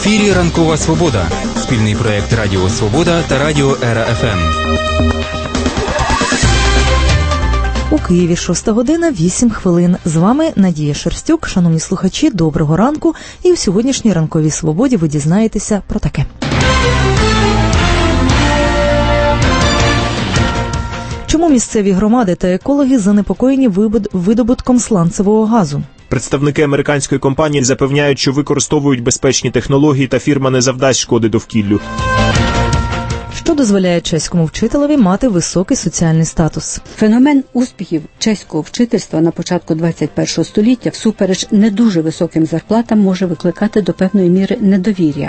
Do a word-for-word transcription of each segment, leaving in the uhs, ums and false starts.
ефірі «Ранкова Свобода» – спільний проєкт Радіо Свобода та Радіо Ера еф ем. У Києві шоста година, вісім хвилин. З вами Надія Шерстюк. Шановні слухачі, доброго ранку. І в сьогоднішній «Ранковій Свободі» ви дізнаєтеся про таке. Чому місцеві громади та екологи занепокоєні видобутком сланцевого газу? Представники американської компанії запевняють, що використовують безпечні технології та фірма не завдасть шкоди довкіллю. Що дозволяє чеському вчителеві мати високий соціальний статус? Феномен успіхів чеського вчительства на початку двадцять першого століття всупереч не дуже високим зарплатам може викликати до певної міри недовір'я.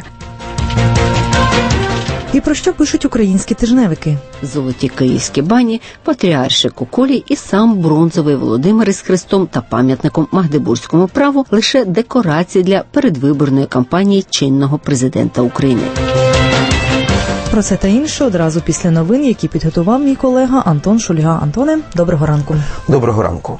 І про що пишуть українські тижневики? Золоті київські бані, патріарші куколі і сам бронзовий Володимир із хрестом та пам'ятником магдебурзькому праву – лише декорації для передвиборної кампанії чинного президента України. Про це та інше одразу після новин, які підготував мій колега Антон Шульга. Антоне, доброго ранку. Доброго ранку.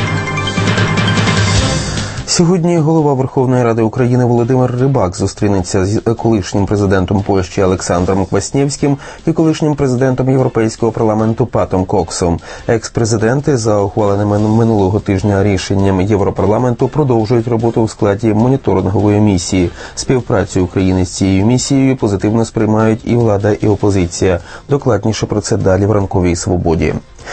Сьогодні голова Верховної Ради України Володимир Рибак зустрінеться з колишнім президентом Польщі Олександром Кваснєвським і колишнім президентом Європейського парламенту Патом Коксом. Екс-президенти за ухваленими минулого тижня рішенням Європарламенту продовжують роботу у складі моніторингової місії. Співпрацю України з цією місією позитивно сприймають і влада, і опозиція. Докладніше про це далі в «Ранковій Свободі».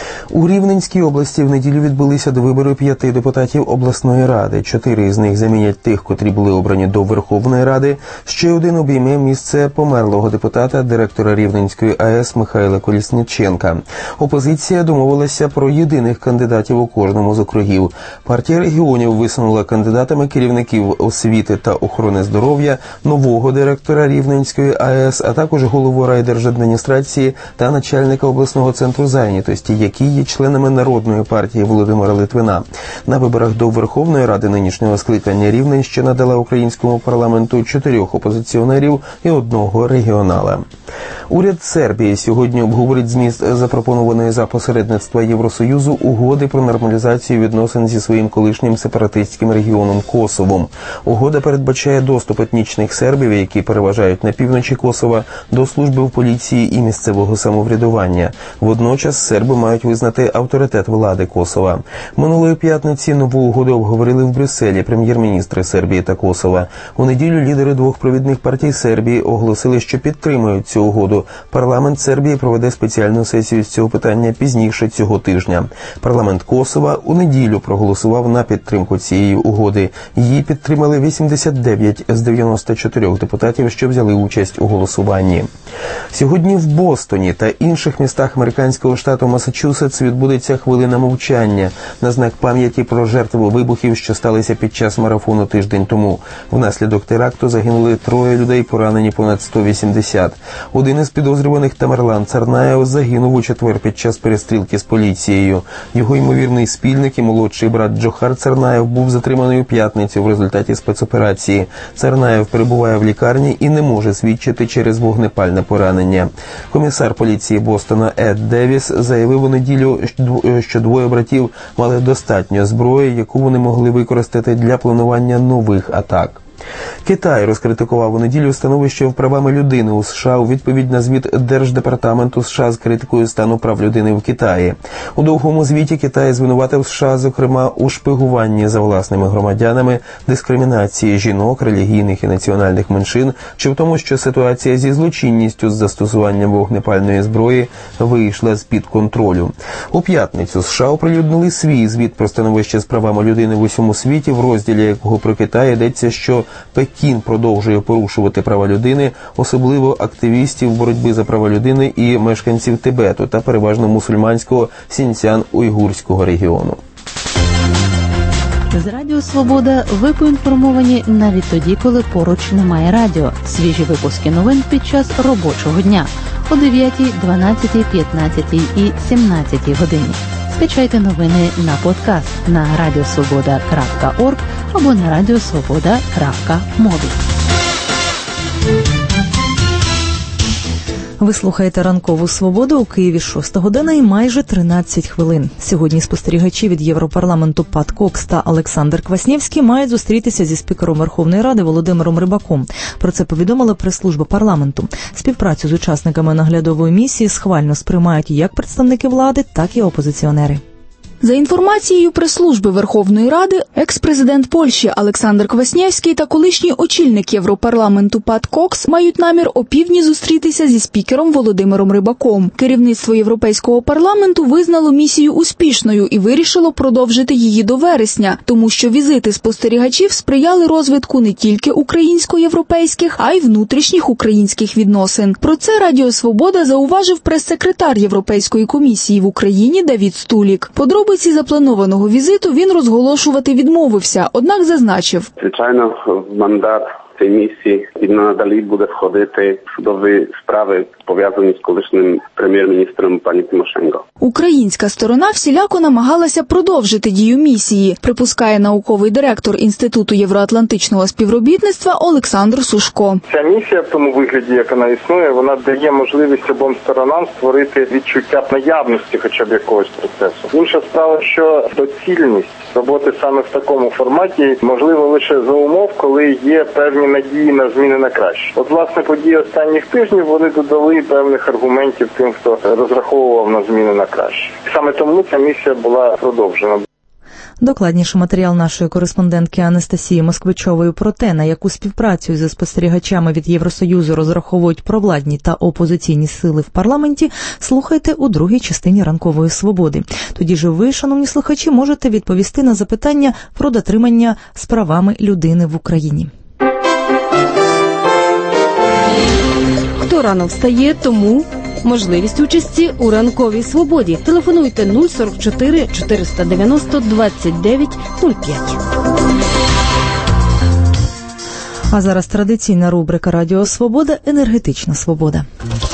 У Рівненській області в неділю відбулися довибори п'яти депутатів обласної ради. Чотири з них замінять тих, котрі були обрані до Верховної Ради. Ще один обійме місце померлого депутата, директора Рівненської А Е С Михайла Колісніченка. Опозиція домовилася про єдиних кандидатів у кожному з округів. Партія регіонів висунула кандидатами керівників освіти та охорони здоров'я, нового директора Рівненської А Е С, а також голову райдержадміністрації та начальника обласного центру зайнятості, які є членами Народної партії Володимира Литвина. На виборах до Верховної Ради нинішнього скликання Рівненщина дала українському парламенту чотирьох опозиціонерів і одного регіонала. Уряд Сербії сьогодні обговорить зміст запропонованої за посередництва Євросоюзу угоди про нормалізацію відносин зі своїм колишнім сепаратистським регіоном Косовом. Угода передбачає доступ етнічних сербів, які переважають на півночі Косова, до служби в поліції і місцевого самоврядування. Водночас серби мають визнати авторитет влади Косова. Минулої п'ятниці нову угоду обговорили в Брюсселі прем'єр-міністри Сербії та Косова. У неділю лідери двох провідних партій Сербії оголосили, що підтримують цю угоду. Парламент Сербії проведе спеціальну сесію з цього питання пізніше цього тижня. Парламент Косова у неділю проголосував на підтримку цієї угоди. Її підтримали вісімдесят дев'ять з дев'яноста чотирьох депутатів, що взяли участь у голосуванні. Сьогодні в Бостоні та інших містах американського штату Масачусетс відбудеться хвилина мовчання на знак пам'яті про жертву вибухів, що сталися під час марафону тиждень тому. Внаслідок теракту загинули троє людей, поранені понад сто вісімдесят. Один із підозрюваних, Тамерлан Царнаєв, загинув у четвер під час перестрілки з поліцією. Його ймовірний спільник і молодший брат Джохар Царнаєв був затриманий у п'ятницю в результаті спецоперації. Царнаєв перебуває в лікарні і не може свідчити через вогнепальне поранення. Комісар поліції Бостона Ед Девіс заявив у неділю, що двоє братів мали достатньо зброї, яку вони могли використати для планування нових атак. Китай розкритикував у неділю становище в правами людини у США у відповідь на звіт Держдепартаменту США з критикою стану прав людини в Китаї. У довгому звіті Китай звинуватив США, зокрема, у шпигуванні за власними громадянами, дискримінації жінок, релігійних і національних меншин, чи в тому, що ситуація зі злочинністю з застосуванням вогнепальної зброї вийшла з-під контролю. У п'ятницю США оприлюднили свій звіт про становище з правами людини в усьому світі, в розділі якого про Китай йдеться, що Пекін продовжує порушувати права людини, особливо активістів боротьби за права людини і мешканців Тибету та переважно мусульманського Сіньцзян-Уйгурського регіону. З Радіо Свобода ви поінформовані навіть тоді, коли поруч немає радіо. Свіжі випуски новин під час робочого дня о дев'ятій, дванадцятій, п'ятнадцятій і сімнадцятій годині. Скачайте новини на подкаст на радіосвобода крапка орг або на радіосвобода крапка мобі. Ви слухаєте «Ранкову свободу» у Києві шоста година і майже тринадцять хвилин. Сьогодні спостерігачі від Європарламенту Пат Кокс та Олександр Кваснєвський мають зустрітися зі спікером Верховної Ради Володимиром Рибаком. Про це повідомила прес-служба парламенту. Співпрацю з учасниками наглядової місії схвально сприймають як представники влади, так і опозиціонери. За інформацією прес-служби Верховної Ради, екс-президент Польщі Олександр Кваснєвський та колишній очільник Європарламенту Пат Кокс мають намір опівдні зустрітися зі спікером Володимиром Рибаком. Керівництво Європейського парламенту визнало місію успішною і вирішило продовжити її до вересня, тому що візити спостерігачів сприяли розвитку не тільки українсько-європейських, а й внутрішніх українських відносин. Про це Радіо Свобода зауважив прес-секретар Європейської комісії в Україні Давід Стулік. Подробиці запланованого візиту він розголошувати відмовився, однак зазначив. Звичайно, в мандат цієї місії і надалі буде входити судові справи, пов'язані з колишнім прем'єр-міністром пані Тимошенко. Українська сторона всіляко намагалася продовжити дію місії, припускає науковий директор Інституту євроатлантичного співробітництва Олександр Сушко. Ця місія в тому вигляді, як вона існує, вона дає можливість обом сторонам створити відчуття наявності хоча б якогось процесу. Інша справа, що доцільність роботи саме в такому форматі можливо лише за умов, коли є певні надії на зміни на краще. От, власне, події останніх тижнів, вони додали певних аргументів тим, хто розраховував на зміни на краще. Саме тому ця місія була продовжена. Докладніше матеріал нашої кореспондентки Анастасії Москвичової про те, на яку співпрацю зі спостерігачами від Євросоюзу розраховують провладні та опозиційні сили в парламенті, слухайте у другій частині «Ранкової свободи». Тоді ж ви, шановні слухачі, можете відповісти на запитання про дотримання з правами людини в Україні. Хто рано встає, тому можливість участі у «Ранковій свободі». Телефонуйте нуль сорок чотири чотириста дев'яносто двадцять дев'ять нуль п'ять. А зараз традиційна рубрика «Радіо Свобода» «Енергетична свобода».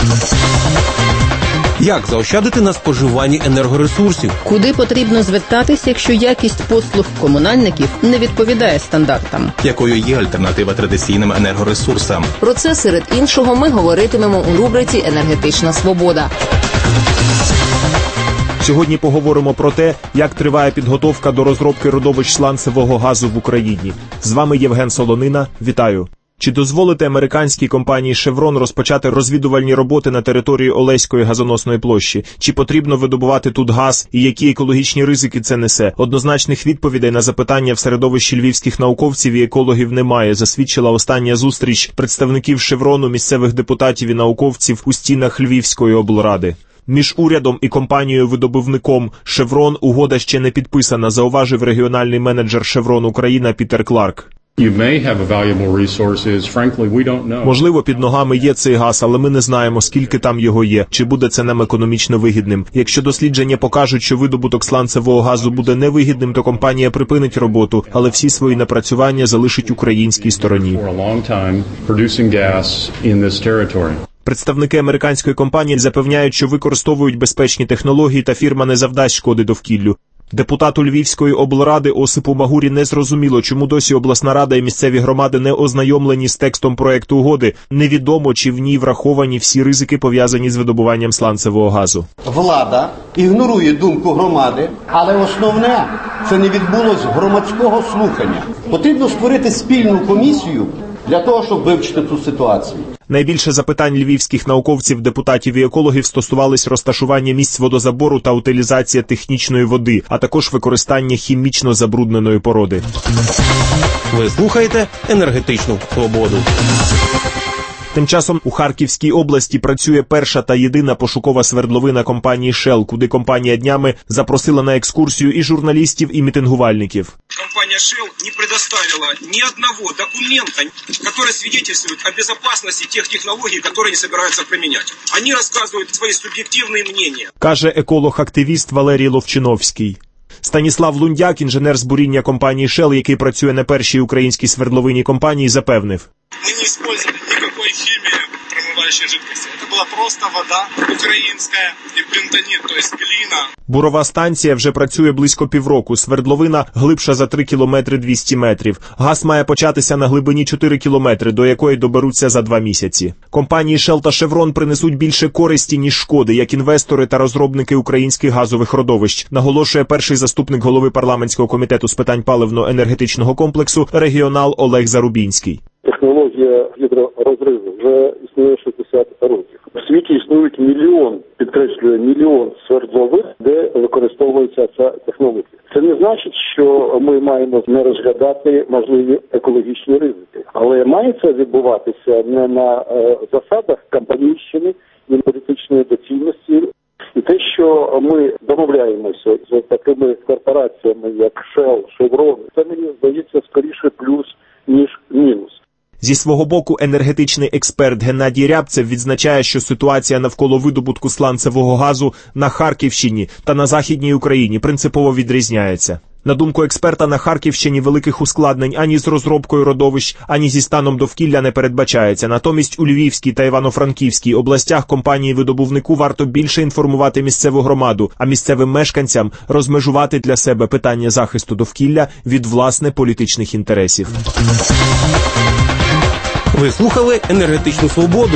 Як заощадити на споживанні енергоресурсів? Куди потрібно звертатись, якщо якість послуг комунальників не відповідає стандартам? Якою є альтернатива традиційним енергоресурсам? Про це, серед іншого, ми говоритимемо у рубриці «Енергетична свобода». Сьогодні поговоримо про те, як триває підготовка до розробки родовищ сланцевого газу в Україні. З вами Євген Солонина. Вітаю. Чи дозволите американській компанії Chevron розпочати розвідувальні роботи на території Олеської газоносної площі? Чи потрібно видобувати тут газ і які екологічні ризики це несе? Однозначних відповідей на запитання в середовищі львівських науковців і екологів немає, засвідчила остання зустріч представників Chevron, місцевих депутатів і науковців у стінах Львівської облради. Між урядом і компанією-видобувником Chevron угода ще не підписана, зауважив регіональний менеджер Chevron Україна Пітер Кларк. Можливо, під ногами є цей газ, але ми не знаємо, скільки там його є, чи буде це нам економічно вигідним. Якщо дослідження покажуть, що видобуток сланцевого газу буде невигідним, то компанія припинить роботу, але всі свої напрацювання залишить українській стороні. Представники американської компанії запевняють, що використовують безпечні технології та фірма не завдасть шкоди довкіллю. Депутату Львівської облради Осипу Магурі не зрозуміло, чому досі обласна рада і місцеві громади не ознайомлені з текстом проекту угоди. Невідомо, чи в ній враховані всі ризики, пов'язані з видобуванням сланцевого газу. Влада ігнорує думку громади, але основне – це не відбулось громадського слухання. Потрібно створити спільну комісію для того, щоб вивчити цю ситуацію. Найбільше запитань львівських науковців, депутатів і екологів стосувались розташування місць водозабору та утилізація технічної води, а також використання хімічно забрудненої породи. Ви слухаєте «Енергетичну свободу». Тим часом у Харківській області працює перша та єдина пошукова свердловина компанії Shell, куди компанія днями запросила на екскурсію і журналістів, і мітингувальників. Компания Shell не предоставила ни одного документа, который свидетельствует о безопасности тех технологий, которые они собираются применять. Они рассказывают свои субъективные мнения. Каже еколог-активіст Валерій Ловчиновський. Станіслав Лундяк, інженер з буріння компанії Shell, який працює на першій українській свердловинній компанії, запевнив. Ми не використовуємо ніякої хімії, расплавляющей жидкости. Это была просто вода украинская и бентонит, то есть глина. Бурова станція вже працює близько півроку. Свердловина глибша за три кілометри двісті метрів. Газ має початися на глибині чотири кілометри, до якої доберуться за два місяці. Компанії Shell та Chevron принесуть більше користі, ніж шкоди, як інвестори та розробники українських газових родовищ, наголошує перший заступник голови парламентського комітету з питань паливно-енергетичного комплексу регіонал Олег Зарубінський. Технологія гідророзриву вже існує шістдесят років. У світі існують мільйон, підкреслюю, мільйон свердловин, де використовується ця технологія. Це не значить, що ми маємо не розглядати можливі екологічні ризики. Але має це відбуватися не на е, засадах кампанійщини і політичної доцільності. І те, що ми домовляємося з такими корпораціями, як Shell, Chevron, це, мені здається, скоріше плюс, ніж мінус. Зі свого боку, енергетичний експерт Геннадій Рябцев відзначає, що ситуація навколо видобутку сланцевого газу на Харківщині та на Західній Україні принципово відрізняється. На думку експерта, на Харківщині великих ускладнень ані з розробкою родовищ, ані зі станом довкілля не передбачається. Натомість у Львівській та Івано-Франківській областях компанії-видобувнику варто більше інформувати місцеву громаду, а місцевим мешканцям розмежувати для себе питання захисту довкілля від, власне, політичних інтересів. Ви слухали «Енергетичну свободу».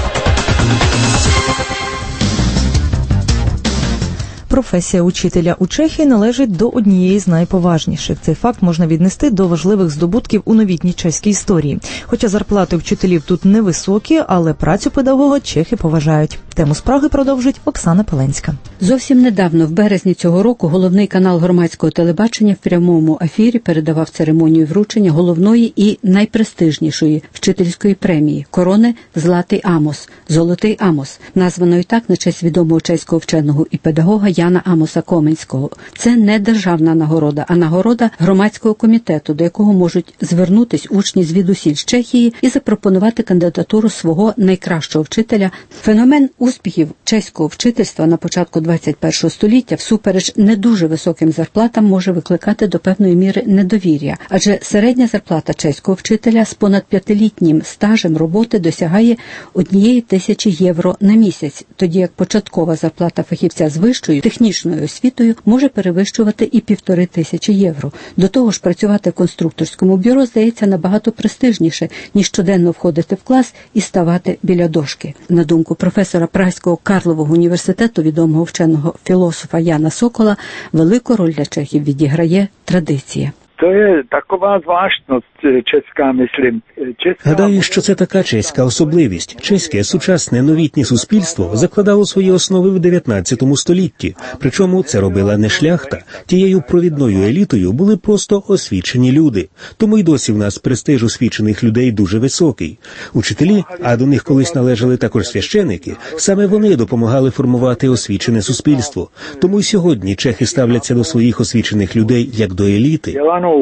Професія учителя у Чехії належить до однієї з найповажніших. Цей факт можна віднести до важливих здобутків у новітній чеській історії. Хоча зарплати вчителів тут невисокі, але працю педагога чехи поважають. Тему справи продовжить Оксана Пеленська. Зовсім недавно, в березні цього року, головний канал громадського телебачення в прямому ефірі передавав церемонію вручення головної і найпрестижнішої вчительської премії – корони «Златий Амос» – «Золотий Амос», названої так на честь відомого чеського вченого і педагога Яна Амоса Коменського. Це не державна нагорода, а нагорода громадського комітету, до якого можуть звернутись учні звідусіль з Чехії і запропонувати кандидатуру свого найкращого вчителя. Феномен успіхів чеського вчительства на початку двадцять першого століття всупереч не дуже високим зарплатам може викликати до певної міри недовір'я, адже середня зарплата чеського вчителя з понад п'ятилітнім стажем роботи досягає однієї тисячі євро на місяць, тоді як початкова зарплата фахівця з вищою технічною освітою може перевищувати і півтори тисячі євро. До того ж, працювати в конструкторському бюро здається набагато престижніше, ніж щоденно входити в клас і ставати біля дошки. На думку професора Празького Карлового університету, відомого вченого філософа Яна Сокола, велику роль для чехів відіграє традиція. To je taková zvláštnost česká, myslím. Česká... Гадаю, що це така чеська особливість. Чеське сучасне новітнє суспільство закладало свої основи в дев'ятнадцятому столітті. Причому це робила не шляхта. Тією провідною елітою були просто освічені люди. Тому й досі в нас престиж освічених людей дуже високий. Учителі, а до них колись належали також священики, саме вони допомагали формувати освічене суспільство. Тому й сьогодні чехи ставляться до своїх освічених людей як до еліти.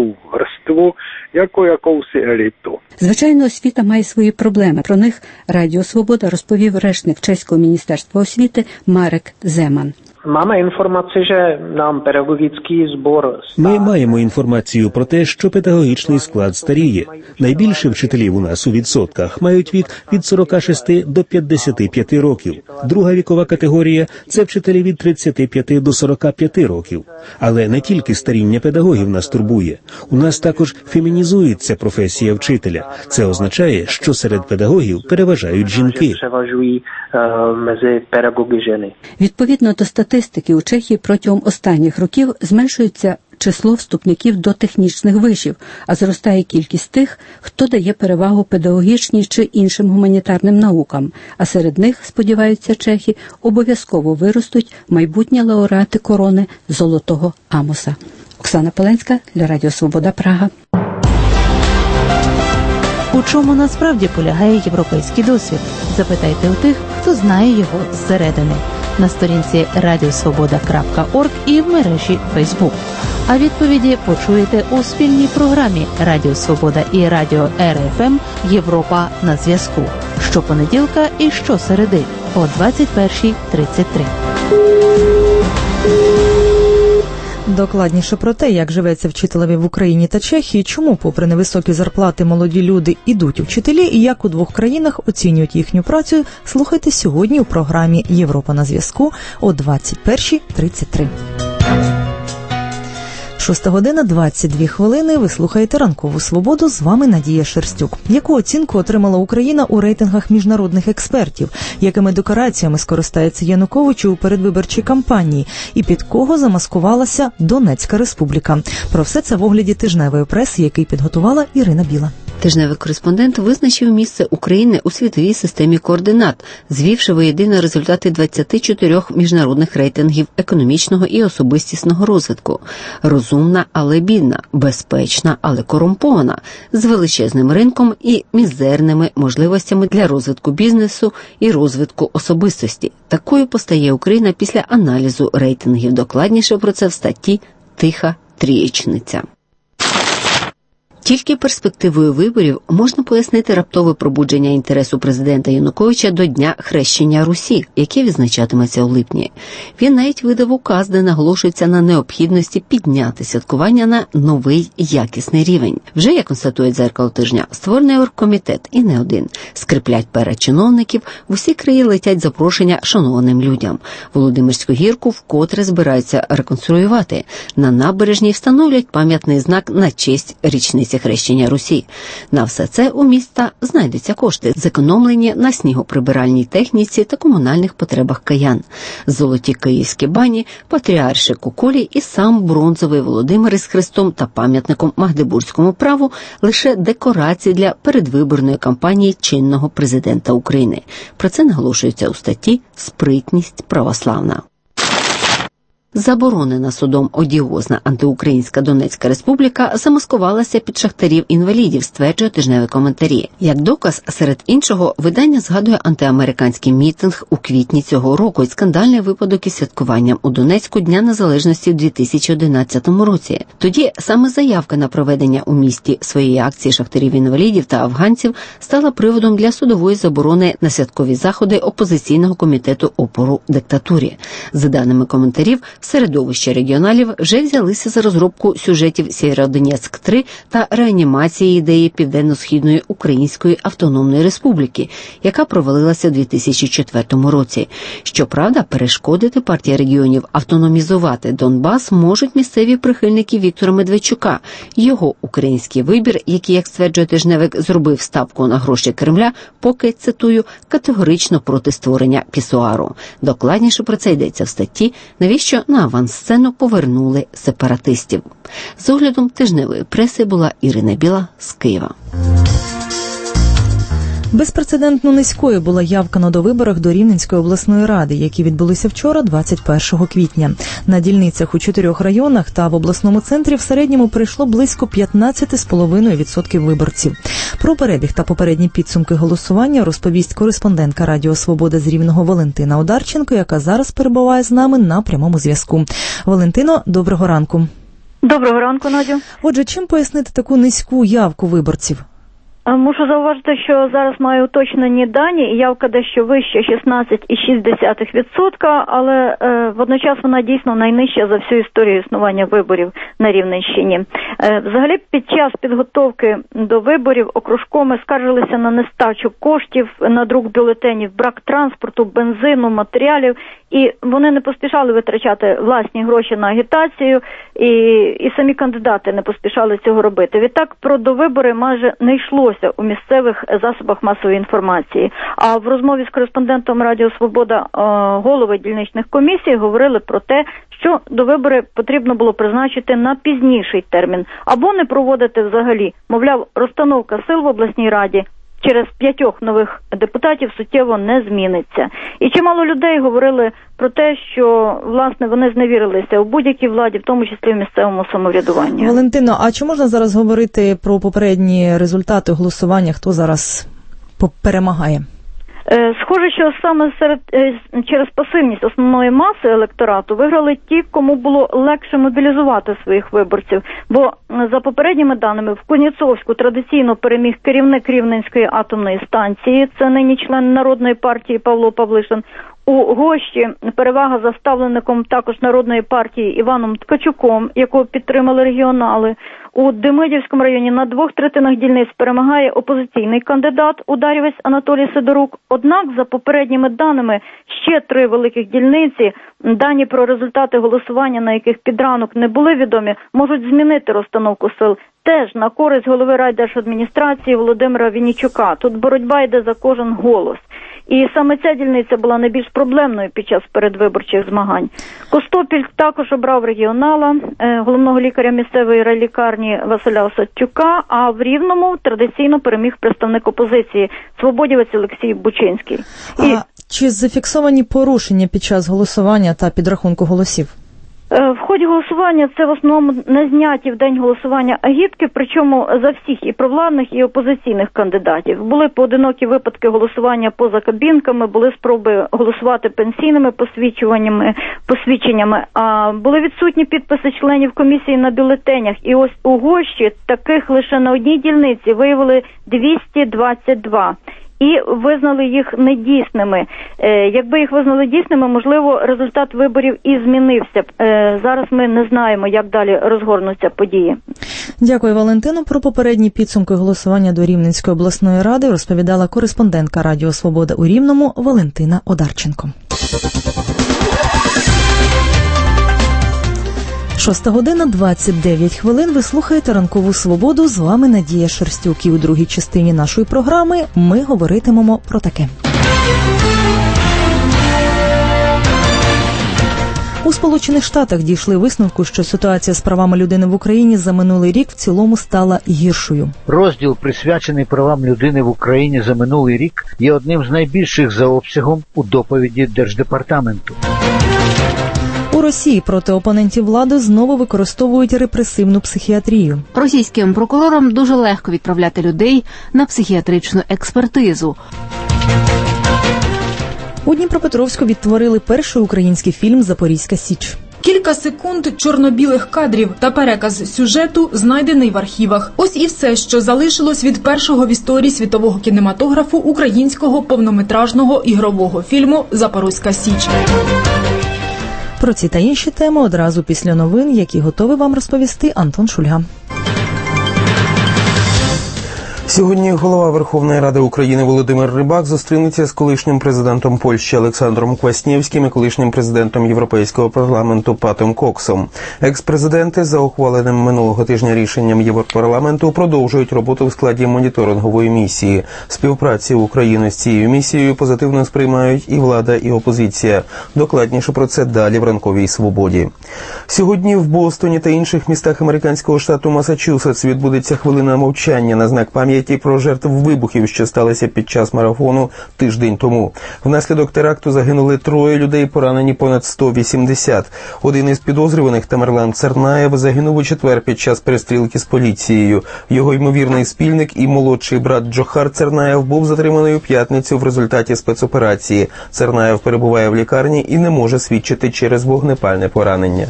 Vrstvu jako jakousi elitu. Звичайно, освіта має свої проблеми. Про них Радіо Свобода розповів речник Чеського міністерства освіти Марек Земан. Máme informaci, že nám pedagogický збор... Ми маємо інформацію про те, що педагогічний склад старіє. Найбільше вчителів у нас у відсотках мають вік від сорока шести до п'ятдесяти п'яти років. Друга вікова категорія – це вчителі від тридцяти п'яти до сорока п'яти років. Але не тільки старіння педагогів нас турбує. У нас також фемінізується професія вчителя. Це означає, що серед педагогів переважають жінки. Відповідно до статистики, у Чехії протягом останніх років зменшується число вступників до технічних вишів, а зростає кількість тих, хто дає перевагу педагогічній чи іншим гуманітарним наукам. А серед них, сподіваються чехи, обов'язково виростуть майбутні лауреати корони «Золотого Амоса». Оксана Пеленська для Радіо Свобода, Прага. У чому насправді полягає європейський досвід? Запитайте у тих, хто знає його зсередини. На сторінці радіосвобода крапка орг і в мережі Фейсбук. А відповіді почуєте у спільній програмі Радіо Свобода і Радіо Ер Еф Ем «Європа на зв'язку» щопонеділка і щосереди о двадцять перша тридцять три. Докладніше про те, як живеться вчителеві в Україні та Чехії, чому, попри невисокі зарплати, молоді люди ідуть у вчителі і як у двох країнах оцінюють їхню працю, слухайте сьогодні у програмі «Європа на зв'язку» о двадцять перша тридцять три. Шоста година, двадцять дві хвилини. Ви слухаєте «Ранкову свободу». З вами Надія Шерстюк. Яку оцінку отримала Україна у рейтингах міжнародних експертів? Якими декораціями скористається Янукович у передвиборчій кампанії? І під кого замаскувалася Донецька республіка? Про все це в огляді тижневої преси, який підготувала Ірина Біла. Тижневий кореспондент визначив місце України у світовій системі координат, звівши воєдино результати двадцяти чотирьох міжнародних рейтингів економічного і особистісного розвитку. Розумна, але бідна, безпечна, але корумпована, з величезним ринком і мізерними можливостями для розвитку бізнесу і розвитку особистості. Такою постає Україна після аналізу рейтингів. Докладніше про це в статті «Тиха трієчниця». Тільки перспективою виборів можна пояснити раптове пробудження інтересу президента Януковича до Дня хрещення Русі, яке відзначатиметься у липні. Він навіть видав указ, де наголошується на необхідності підняти святкування на новий якісний рівень. Вже, як констатує «Дзеркало тижня», створений оргкомітет і не один. Скриплять пера чиновників, в усі краї летять запрошення шанованим людям. Володимирську гірку вкотре збираються реконструювати. На набережній встановлять пам'ятний знак на честь річниці хрещення Русі. На все це у міста знайдуться кошти, зекономлені на снігоприбиральній техніці та комунальних потребах киян. Золоті київські бані, патріарші куколі і сам бронзовий Володимир із хрестом та пам'ятником Магдебурзькому праву – лише декорації для передвиборної кампанії чинного президента України. Про це наголошується у статті «Спритність православна». Заборонена судом одіозна антиукраїнська Донецька республіка замаскувалася під шахтарів-інвалідів, стверджує тижневі коментарі. Як доказ, серед іншого, видання згадує антиамериканський мітинг у квітні цього року і скандальний випадок із святкуванням у Донецьку Дня Незалежності у дві тисячі одинадцятому році. Тоді саме заявка на проведення у місті своєї акції шахтарів-інвалідів та афганців стала приводом для судової заборони на святкові заходи опозиційного комітету опору диктатурі. За даними коментарів, середовище регіоналів вже взялися за розробку сюжетів Сєвєродонецьк три та реанімації ідеї Південно-Східної Української Автономної Республіки, яка провалилася у дві тисячі четвертому році. Щоправда, перешкодити партії регіонів автономізувати Донбас можуть місцеві прихильники Віктора Медведчука. Його український вибір, який, як стверджує тижневик, зробив ставку на гроші Кремля, поки, цитую, категорично проти створення пісуару. Докладніше про це йдеться в статті «Навіщо на авансцену повернули сепаратистів». З оглядом тижневої преси була Ірина Біла з Києва. Безпрецедентно низькою була явка на довиборах до Рівненської обласної ради, які відбулися вчора, двадцять першого квітня. На дільницях у чотирьох районах та в обласному центрі в середньому прийшло близько п'ятнадцять цілих п'ять десятих відсотка виборців. Про перебіг та попередні підсумки голосування розповість кореспондентка Радіо Свобода з Рівного Валентина Одарченко, яка зараз перебуває з нами на прямому зв'язку. Валентино, доброго ранку. Доброго ранку, Надю. Отже, чим пояснити таку низьку явку виборців? Мушу зауважити, що зараз маю уточнені дані, і явка дещо вища, шістнадцять цілих шість десятих відсотка, але е, водночас вона дійсно найнижча за всю історію існування виборів на Рівненщині. Е, взагалі, під час підготовки до виборів окружкоми скаржилися на нестачу коштів, на друк бюлетенів, брак транспорту, бензину, матеріалів, і вони не поспішали витрачати власні гроші на агітацію, і, і самі кандидати не поспішали цього робити. Відтак, про довибори майже не йшлося у місцевих засобах масової інформації. А в розмові з кореспондентом Радіо Свобода голови дільничних комісій говорили про те, що довибори потрібно було призначити на пізніший термін або не проводити взагалі. Мовляв, розстановка сил в обласній раді через п'ятьох нових депутатів суттєво не зміниться. І чимало людей говорили про те, що, власне, вони зневірилися у будь-якій владі, в тому числі в місцевому самоврядуванні. Валентино, а чи можна зараз говорити про попередні результати голосування, хто зараз перемагає? Схоже, що саме серед через пасивність основної маси електорату виграли ті, кому було легше мобілізувати своїх виборців. Бо за попередніми даними в Кузнєцовську традиційно переміг керівник Рівненської атомної станції, це нині член Народної партії Павло Павлишин. У Гощі перевага за ставленником також Народної партії Іваном Ткачуком, якого підтримали регіонали. У Демидівському районі на двох третинах дільниць перемагає опозиційний кандидат, ударівець Анатолій Сидорук. Однак, за попередніми даними, ще три великих дільниці, дані про результати голосування, на яких під ранок не були відомі, можуть змінити розстановку сил. Теж на користь голови райдержадміністрації Володимира Віннічука. Тут боротьба йде за кожен голос. І саме ця дільниця була найбільш проблемною під час передвиборчих змагань. Костопіль також обрав регіонала, головного лікаря місцевої райлікарні Василя Осадчука, а в Рівному традиційно переміг представник опозиції свободівець Олексій Бучинський. І... А чи зафіксовані порушення під час голосування та підрахунку голосів? В ході голосування це в основному не зняті в день голосування агітки, причому за всіх і провладних, і опозиційних кандидатів. Були поодинокі випадки голосування поза кабінками, були спроби голосувати пенсійними посвідчуваннями, посвідченнями, а були відсутні підписи членів комісії на бюлетенях. І ось у Гощі таких лише на одній дільниці виявили двісті двадцять два. І визнали їх недійсними. Е, якби їх визнали дійсними, можливо, результат виборів і змінився б. Е, зараз ми не знаємо, як далі розгорнуться події. Дякую, Валентино. Про попередні підсумки голосування до Рівненської обласної ради розповідала кореспондентка Радіо Свобода у Рівному Валентина Одарченко. Шоста година, двадцять дев'ять хвилин. Ви слухаєте «Ранкову свободу». З вами Надія Шерстюк. І у другій частині нашої програми ми говоритимемо про таке. У Сполучених Штатах дійшли висновку, що ситуація з правами людини в Україні за минулий рік в цілому стала гіршою. Розділ, присвячений правам людини в Україні за минулий рік, є одним з найбільших за обсягом у доповіді Держдепартаменту. У Росії проти опонентів влади знову використовують репресивну психіатрію. Російським прокурорам дуже легко відправляти людей на психіатричну експертизу. У Дніпропетровську відтворили перший український фільм «Запорізька Січ». Кілька секунд чорно-білих кадрів та переказ сюжету знайдений в архівах. Ось і все, що залишилось від першого в історії світового кінематографу українського повнометражного ігрового фільму «Запорізька Січ». Про ці та інші теми одразу після новин, які готовий вам розповісти Антон Шульга. Сьогодні голова Верховної Ради України Володимир Рибак зустрінеться з колишнім президентом Польщі Олександром Кваснєвським і колишнім президентом Європейського парламенту Патом Коксом. Екс-президенти за ухваленим минулого тижня рішенням Європарламенту продовжують роботу в складі моніторингової місії. Співпрацю України з цією місією позитивно сприймають і влада, і опозиція. Докладніше про це далі в «Ранковій свободі». Сьогодні в Бостоні та інших містах американського штату Масачусетс відбудеться хвилина мовчання на знак пам'яті про жертв вибухів, що сталися під час марафону тиждень тому. Внаслідок теракту загинули троє людей, поранені понад сто вісімдесят. Один із підозрюваних, Тамерлан Цернаєв, загинув у четвер під час перестрілки з поліцією. Його ймовірний спільник і молодший брат Джохар Цернаєв був затриманий у п'ятницю в результаті спецоперації. Цернаєв перебуває в лікарні і не може свідчити через вогнепальне поранення.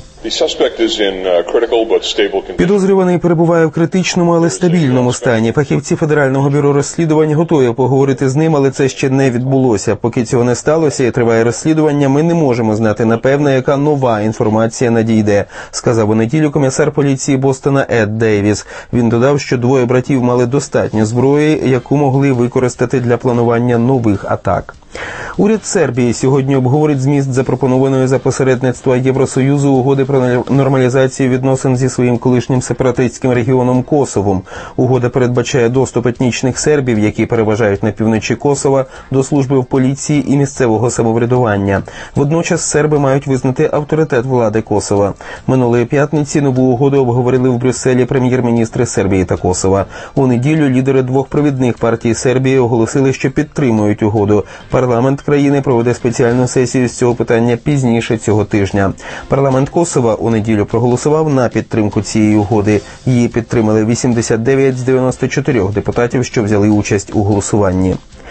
Підозрюваний перебуває в критичному, але стабільному стані. Фахівці Федерального бюро розслідувань готові поговорити з ним, але це ще не відбулося. Поки цього не сталося і триває розслідування, ми не можемо знати напевно, яка нова інформація надійде, сказав у неділю комісар поліції Бостона Ед Дейвіс. Він додав, що двоє братів мали достатньо зброї, яку могли використати для планування нових атак. Уряд Сербії сьогодні обговорить зміст запропонованої за посередництва Євросоюзу угоди про нормалізацію відносин зі своїм колишнім сепаратистським регіоном Косовом. Угода передбачає доступ етнічних сербів, які переважають на півночі Косова, до служби в поліції і місцевого самоврядування. Водночас серби мають визнати авторитет влади Косова. Минулої п'ятниці нову угоду обговорили в Брюсселі прем'єр-міністри Сербії та Косова. У неділю лідери двох провідних партій Сербії оголосили, що підтримують угоду. Парламент країни проведе спеціальну сесію з цього питання пізніше цього тижня. Парламент Косова у неділю проголосував на підтримку цієї угоди. Її підтримали вісімдесят дев'ять з дев'яноста чотирьох депутатів, що взяли участь у голосуванні.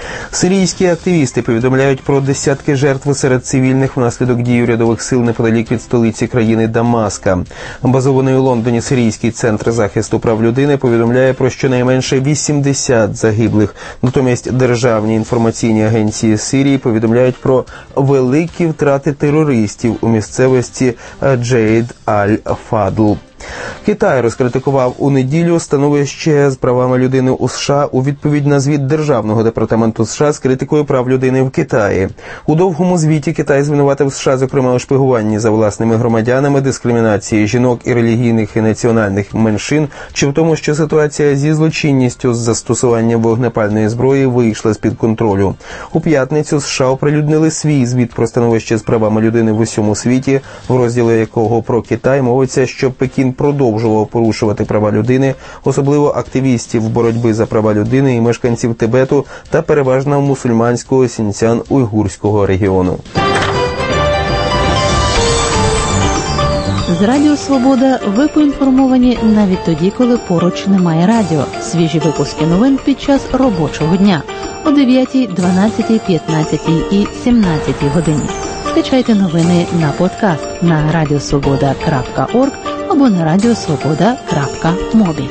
Сирійські активісти повідомляють про десятки жертв серед цивільних внаслідок дій урядових сил неподалік від столиці країни Дамаска. Базований у Лондоні Сирійський центр захисту прав людини повідомляє про щонайменше вісімдесят загиблих. Натомість державні інформаційні агенції Сирії повідомляють про великі втрати терористів у місцевості Джейд Аль-Фадл. Китай розкритикував у неділю становище з правами людини у США у відповідь на звіт Державного департаменту США з критикою прав людини в Китаї. У довгому звіті Китай звинуватив США, зокрема, у шпигуванні за власними громадянами, дискримінації жінок і релігійних і національних меншин, чи в тому, що ситуація зі злочинністю з застосуванням вогнепальної зброї вийшла з-під контролю. У п'ятницю США оприлюднили свій звіт про становище з правами людини в усьому світі, в розділі якого про Китай мовиться, що Пекін продовжував порушувати права людини, особливо активістів боротьби за права людини і мешканців Тибету та переважно мусульманського Сіньцзян-Уйгурського регіону. З Радіо Свобода ви поінформовані навіть тоді, коли поруч немає радіо. Свіжі випуски новин під час робочого дня о дев'ятій, дванадцятій, п'ятнадцятій і сімнадцятій годині. Скачайте новини на подкаст на радіосвобода крапка орг або на радіосвобода крапка мобі.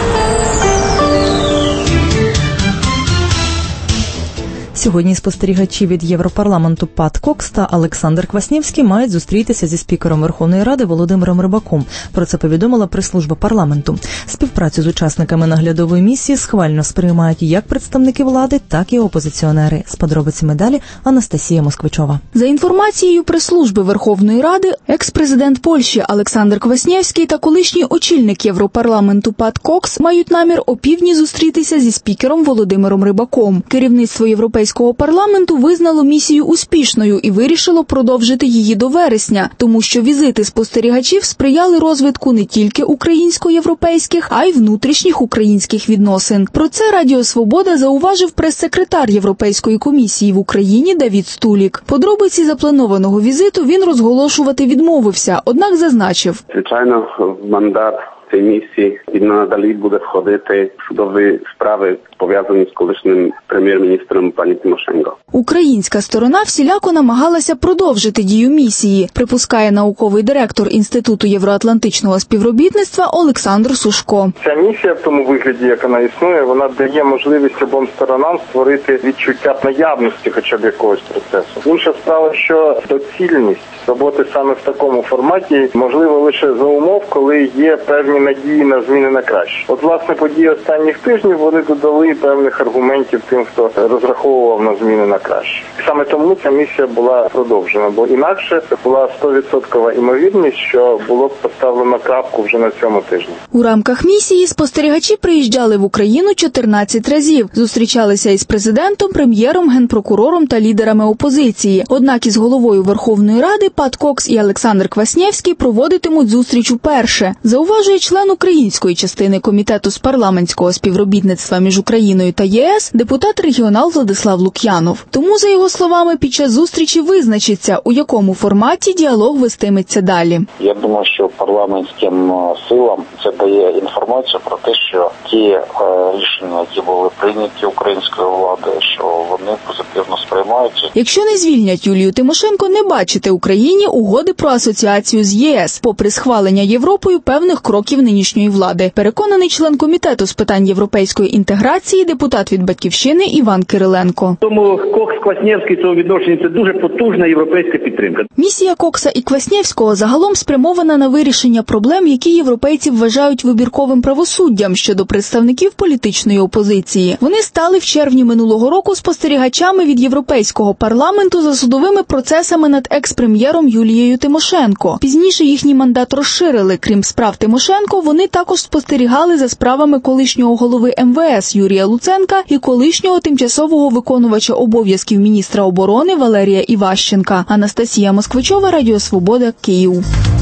Сьогодні спостерігачі від Європарламенту Пат Кокс та Олександр Кваснєвський мають зустрітися зі спікером Верховної Ради Володимиром Рибаком. Про це повідомила прес-служба парламенту. Співпрацю з учасниками наглядової місії схвально сприймають як представники влади, так і опозиціонери. З подробицями далі Анастасія Москвичова. За інформацією прес-служби Верховної Ради, екс-президент Польщі Олександр Кваснєвський та колишній очільник Європарламенту Пат Кокс мають намір опівдні зустрітися зі спікером Володимиром Рибаком. Керівництво Європейського парламенту визнало місію успішною і вирішило продовжити її до вересня, тому що візити спостерігачів сприяли розвитку не тільки українсько-європейських, а й внутрішніх українських відносин. Про це Радіо Свобода зауважив прес-секретар Європейської комісії в Україні Давід Стулік. Подробиці запланованого візиту він розголошувати відмовився, однак зазначив: звичайно, в мандат цієї місії і надалі буде входити судові справи, пов'язані з колишнім прем'єр-міністром пані Тимошенко. Українська сторона всіляко намагалася продовжити дію місії, припускає науковий директор Інституту євроатлантичного співробітництва Олександр Сушко. Ця місія в тому вигляді, як вона існує, вона дає можливість обом сторонам створити відчуття наявності хоча б якогось процесу. Інша справа, що доцільність роботи саме в такому форматі можливо лише за умов, коли є певні надії на зміни на краще. От, власне, події останніх тижнів, вони додали певних аргументів тим, хто розраховував на зміни на краще. Саме тому ця місія була продовжена, бо інакше була сто відсотків імовірність, що було б поставлено крапку вже на цьому тижні. У рамках місії спостерігачі приїжджали в Україну чотирнадцять разів. Зустрічалися із президентом, прем'єром, генпрокурором та лідерами опозиції. Однак із головою Верховної Ради Пат Кокс і Олександр Кваснєвський проводитимуть зустріч уперше. Зауважує член української частини Комітету з парламентського співробітництва між Україною та ЄС депутат-регіонал Владислав Лук'янов. Тому, за його словами, під час зустрічі визначиться, у якому форматі діалог вестиметься далі. Я думаю, що парламентським силам це дає інформацію про те, що ті е, рішення, які були прийняті українською владою, що вони позитивно сприймаються. Якщо не звільнять Юлію Тимошенко, не бачити Україні угоди про асоціацію з ЄС, попри схвалення Європою певних кроків нинішньої влади. Переконаний член Комітету з питань європейської інтеграції, депутат від Батьківщини Іван Кириленко. Тому Кокс-Кваснєвський цього відношення – це дуже потужна європейська підтримка. Місія Кокса і Кваснєвського загалом спрямована на вирішення проблем, які європейці вважають вибірковим правосуддям щодо представників політичної опозиції. Вони стали в червні минулого року спостерігачами від Європейського парламенту за судовими процесами над екс-прем'єром Юлією Тимошенко. Пізніше їхній мандат розширили. Крім справ Тимошенко, вони також спостерігали за справами колишнього голови ем ве ес Юрія Луценка і колишнього тимчасового виконувача обов'язків міністра оборони Валерія Іващенка. Анастасія Москвичова, Радіо Свобода, Київ.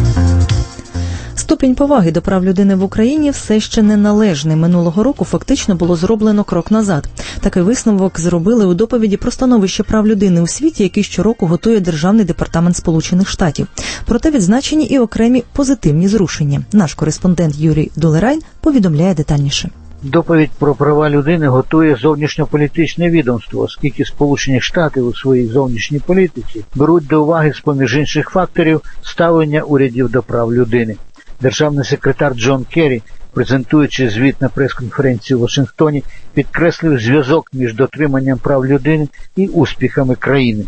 Ступінь поваги до прав людини в Україні все ще неналежний. Минулого року фактично було зроблено крок назад. Такий висновок зробили у доповіді про становище прав людини у світі, який щороку готує Державний департамент Сполучених Штатів. Проте відзначені і окремі позитивні зрушення. Наш кореспондент Юрій Долерайн повідомляє детальніше. Доповідь про права людини готує зовнішньополітичне відомство, оскільки Сполучені Штати у своїй зовнішній політиці беруть до уваги, з-поміж інших факторів, ставлення урядів до прав людини. Державний секретар Джон Керрі, презентуючи звіт на прес-конференції у Вашингтоні, підкреслив зв'язок між дотриманням прав людини і успіхами країни.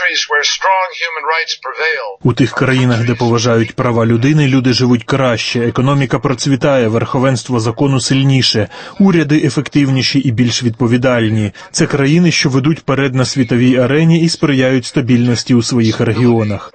У тих країнах, де поважають права людини, люди живуть краще, економіка процвітає, верховенство закону сильніше, уряди ефективніші і більш відповідальні. Це країни, що ведуть перед на світовій арені і сприяють стабільності у своїх регіонах.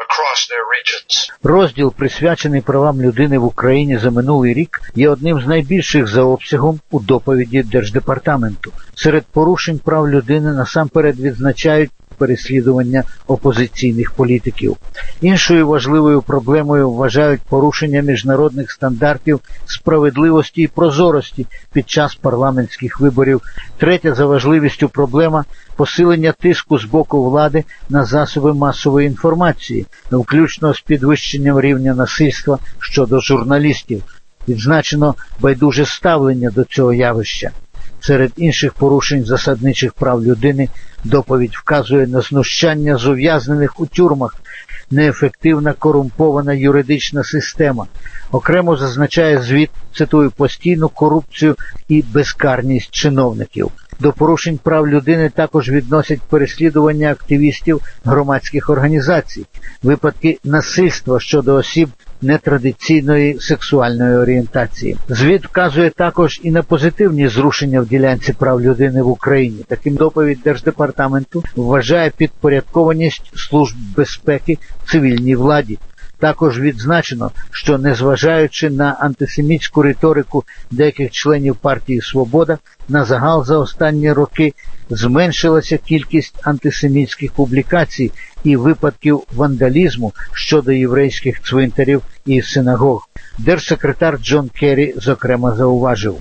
Розділ, присвячений правам людини в Україні за минулий рік, є одним з найбільших за обсягом у доповіді Держдепартаменту. Серед порушень прав людини насамперед відзначають переслідування опозиційних політиків. Іншою важливою проблемою вважають порушення міжнародних стандартів справедливості і прозорості під час парламентських виборів. Третя за важливістю проблема – посилення тиску з боку влади на засоби масової інформації, включно з підвищенням рівня насильства щодо журналістів. Відзначено байдуже ставлення до цього явища. Серед інших порушень засадничих прав людини доповідь вказує на знущання з ув'язнених у тюрмах, неефективна корумпована юридична система. Окремо зазначає звіт, цитую, постійну корупцію і безкарність чиновників. До порушень прав людини також відносять переслідування активістів громадських організацій, випадки насильства щодо осіб нетрадиційної сексуальної орієнтації. Звіт вказує також і на позитивні зрушення в ділянці прав людини в Україні. Таким доповідь Держдепартаменту вважає підпорядкованість служб безпеки цивільній владі. Також відзначено, що незважаючи на антисемітську риторику деяких членів партії «Свобода», на загал за останні роки зменшилася кількість антисемітських публікацій і випадків вандалізму щодо єврейських цвинтарів і синагог. Держсекретар Джон Керрі, зокрема, зауважив.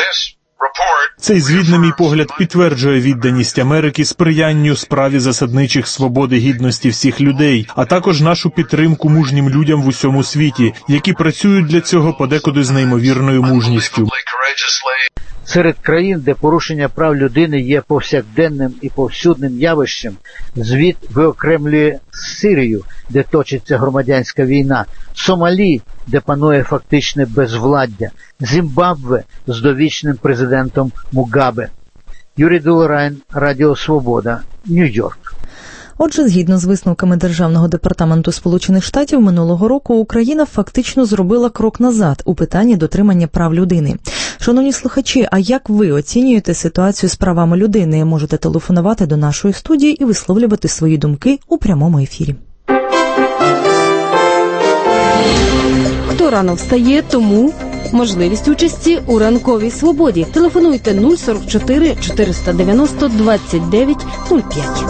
Цей звіт, на мій погляд, підтверджує відданість Америки сприянню справі засадничих свободи гідності всіх людей, а також нашу підтримку мужнім людям в усьому світі, які працюють для цього подекуди з неймовірною мужністю. Серед країн, де порушення прав людини є повсякденним і повсюдним явищем, звіт виокремлює Сирію, де точиться громадянська війна, Сомалі, де панує фактичне безвладдя, Зімбабве з довічним президентом Мугабе. Юрій Дулорайн, Радіо Свобода, Нью-Йорк. Отже, згідно з висновками Державного департаменту Сполучених Штатів, минулого року Україна фактично зробила крок назад у питанні дотримання прав людини. Шановні слухачі, а як ви оцінюєте ситуацію з правами людини? Можете телефонувати до нашої студії і висловлювати свої думки у прямому ефірі. Хто рано встає, тому можливість участі у ранковій свободі. Телефонуйте нуль сорок чотири чотириста дев'яносто двадцять дев'ять нуль п'ять.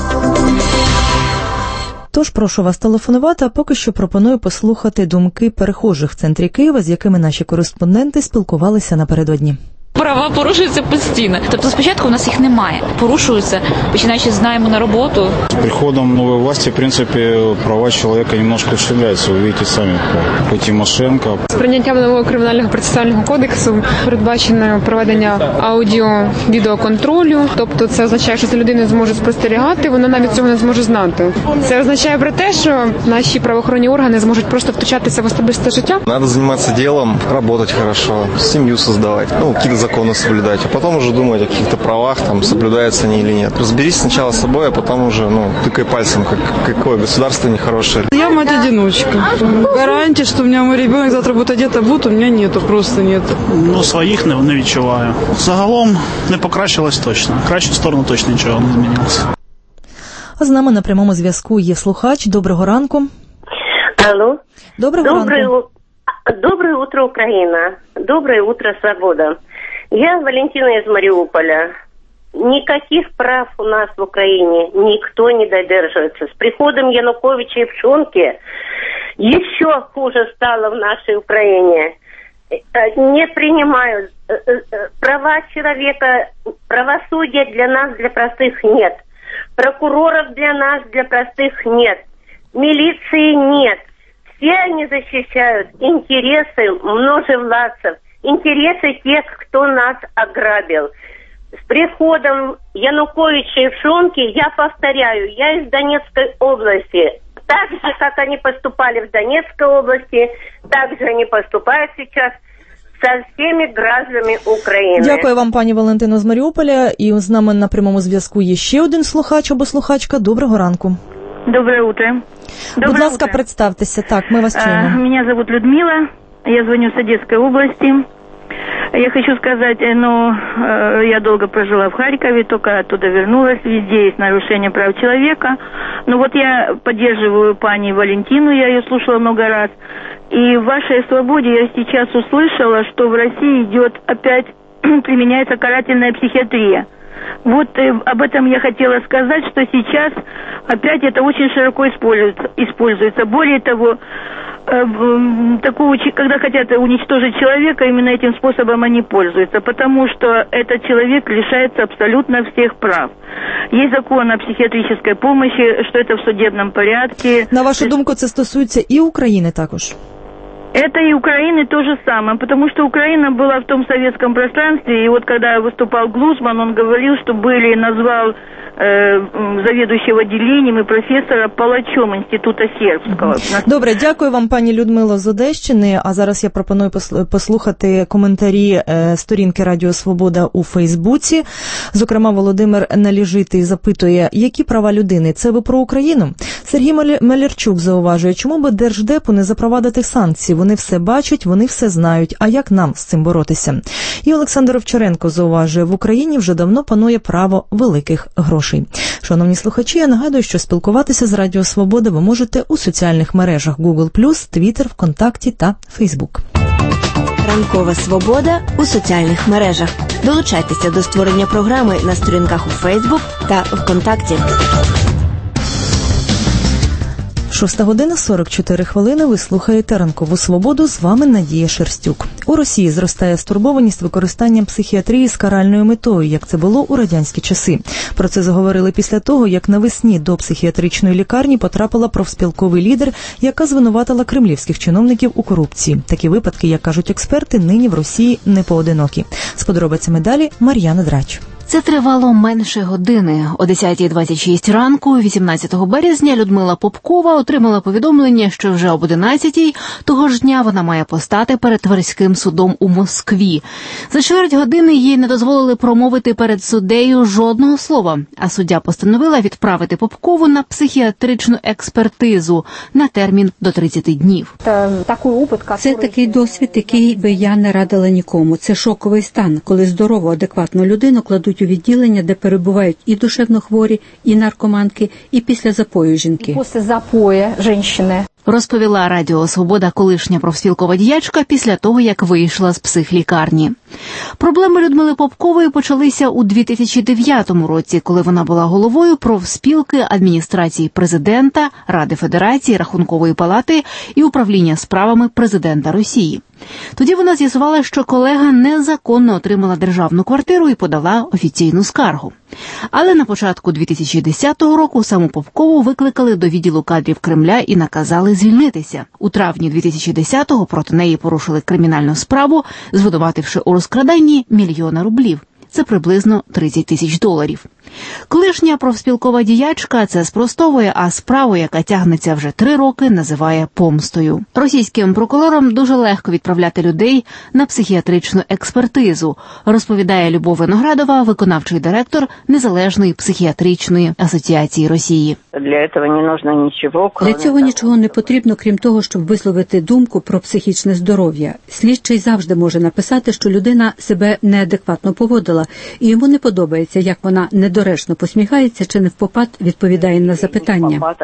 Тож прошу вас телефонувати, а поки що пропоную послухати думки перехожих в центрі Києва, з якими наші кореспонденти спілкувалися напередодні. Права порушуються постійно. Тобто спочатку у нас їх немає. Порушуються, починаючи з найму на роботу. С приходом новой власти, в принципе, права человека немножко ущемляются. Вы видите сами по Тимошенко. З прийняттям нового кримінального процесуального кодексу передбачено проведення аудіо-відеоконтролю. Тобто це означає, що ця людина зможе спостерігати, вона навіть цього не зможе знати. Це означає про те, що наші правоохоронні органи зможуть просто втручатися в особисте життя. Надо займатися ділом, працювати хорошо, сім'ю створювати, ну, якісь законы соблюдать, а потом уже думать о каких-то правах, там, соблюдаются они или нет. Разберись сначала с собой, а потом уже, ну, тыкай пальцем, как, какое государство нехорошее. Я мать-одиночка. Гарантии, что у меня мой ребенок завтра будет одет, а будет, у меня нету, просто нету. Ну, своїх не, не відчуваю. Загалом не покращилось точно. В кращу сторону точно нічого не змінилося. А з нами на прямому зв'язку є слухач. Доброго ранку. Алло. Доброго Доброе, ранку. Доброе утро, Украина. Доброе утро, свобода. Я Валентина из Мариуполя. Никаких прав у нас в Украине никто не додерживается. С приходом Януковича и Пшонки еще хуже стало в нашей Украине. Не принимают права человека, правосудия для нас, для простых, нет. Прокуроров для нас, для простых, нет. Милиции нет. Все они защищают интересы множевладцев. интересы тех, кто нас ограбил. С приходом Януковича и Пшонки, я повторяю, я из Донецкой области. Так же, как они поступали в Донецкой области, так же они поступают сейчас со всіми гражданами України. Дякую вам, пані Валентино з Маріуполя. І з нами на прямому зв'язку є ще один слухач або слухачка. Доброго ранку. Доброе утро. Будь Доброе ласка, утро. представтеся. Так, мы вас чуем. А, меня зовут Людмила. Я звоню с Одесской области. Я хочу сказать, ну, я долго прожила в Харькове, только оттуда вернулась. Везде есть нарушение прав человека. Но вот я поддерживаю пани Валентину, я ее слушала много раз. И в вашей свободе я сейчас услышала, что в России идет опять применяется карательная психиатрия. Вот э, об этом я хотела сказать, что сейчас опять это очень широко используется. используется. Более того, э, такого, когда хотят уничтожить человека, именно этим способом они пользуются, потому что этот человек лишается абсолютно всех прав. Есть закон о психіатричній помощи, що це в судебному порядку. На вашу думку, це стосується і України також? Это и Украины то же самое, потому что Украина была в том советском пространстве, и вот когда выступал Глузман, он говорил, что были, назвал э, заведующего отделением и профессора палачом Інституту сербського. Добре, дякую вам, пані Людмило з Одещини, а зараз я пропоную послухати коментарі е, сторінки Радіо Свобода у Фейсбуці. Зокрема, Володимир Наліжитий запитує, які права людини? Це ви про Україну? Сергій Малярчук зауважує, чому би Держдепу не запровадити санкції? Вони все бачать, вони все знають. А як нам з цим боротися? І Олександр Овчаренко зауважує, в Україні вже давно панує право великих грошей. Шановні слухачі, я нагадую, що спілкуватися з Радіо Свобода ви можете у соціальних мережах Google плюс, Twitter, ВКонтакті та Facebook. Ранкова свобода у соціальних мережах. Долучайтеся до створення програми на сторінках у Facebook та ВКонтакті. Шоста година, сорок чотири хвилини, ви слухаєте «Ранкову свободу», з вами Надія Шерстюк. У Росії зростає стурбованість використанням психіатрії з каральною метою, як це було у радянські часи. Про це заговорили після того, як навесні до психіатричної лікарні потрапила профспілковий лідер, яка звинуватила кремлівських чиновників у корупції. Такі випадки, як кажуть експерти, нині в Росії не поодинокі. З подробицями далі Мар'яна Драч. Це тривало менше години. О десята двадцять шість ранку, вісімнадцятого березня, Людмила Попкова отримала повідомлення, що вже об одинадцятій того ж дня вона має постати перед Тверським судом у Москві. За чверть години їй не дозволили промовити перед суддею жодного слова, а суддя постановила відправити Попкову на психіатричну експертизу на термін до тридцяти днів. Це такий досвід, який би я не радила нікому. Це шоковий стан, коли здорову, адекватну людину кладуть у відділення, де перебувають і душевно хворі, і наркоманки, і після запою жінки. Після запою жінки. Розповіла Радіо Свобода колишня профспілкова діячка після того, як вийшла з психлікарні. Проблеми Людмили Попкової почалися у дві тисячі дев'ятому році, коли вона була головою профспілки адміністрації президента, Ради Федерації, Рахункової палати і управління справами президента Росії. Тоді вона з'ясувала, що колега незаконно отримала державну квартиру і подала офіційну скаргу. Але на початку дві тисячі десятого року саму Попкову викликали до відділу кадрів Кремля і наказали звільнитися. У травні дві тисячі десятого проти неї порушили кримінальну справу, звинувативши у розкраданні мільйона рублів. Це приблизно тридцять тисяч доларів. Колишня профспілкова діячка це спростовує, а справу, яка тягнеться вже три роки, називає помстою. Російським прокурорам дуже легко відправляти людей на психіатричну експертизу, розповідає Любов Виноградова, виконавчий директор Незалежної психіатричної асоціації Росії. Для цього не потрібно нічого. Для цього нічого не потрібно, крім того, щоб висловити думку про психічне здоров'я. Слідчий завжди може написати, що людина себе неадекватно поводила, і йому не подобається, як вона недоречно посміхається чи невпопад відповідає на запитання.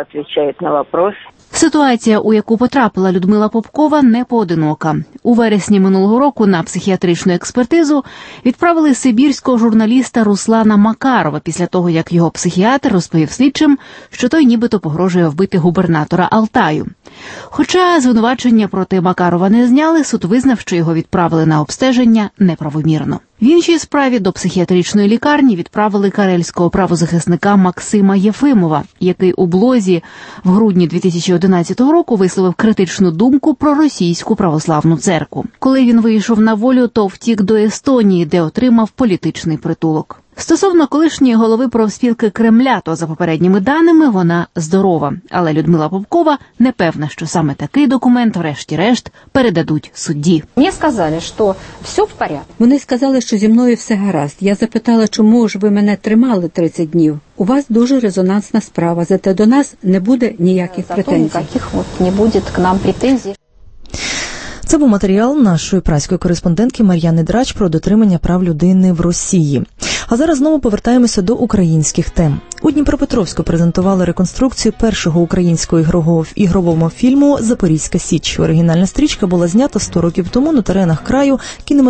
Ситуація, у яку потрапила Людмила Попкова, не поодинока. У вересні минулого року на психіатричну експертизу відправили сибірського журналіста Руслана Макарова після того, як його психіатр розповів слідчим, що той нібито погрожує вбити губернатора Алтаю. Хоча звинувачення проти Макарова не зняли, суд визнав, що його відправили на обстеження неправомірно. В іншій справі до психіатричної лікарні відправили карельського правозахисника Максима Єфимова, який у блозі в грудні дві тисячі одинадцятого року висловив критичну думку про російську православну церкву. Коли він вийшов на волю, то втік до Естонії, де отримав політичний притулок. Стосовно колишньої голови профспілки Кремля, то за попередніми даними вона здорова. Але Людмила Попкова не певна, що саме такий документ врешті-решт передадуть судді. Мені сказали, що все в порядку. Вони сказали, що зі мною все гаразд. Я запитала, чому ж ви мене тримали тридцять днів? У вас дуже резонансна справа, зате до нас не буде ніяких претензій. Ніяких от не буде к нам претензій. Це був матеріал нашої праської кореспондентки Мар'яни Драч про дотримання прав людини в Росії. А зараз знову повертаємося до українських тем. У Дніпропетровську презентували реконструкцію першого українського ігрового, ігрового фільму «Запорізька Січ». Оригінальна стрічка була знята сто років тому на теренах краю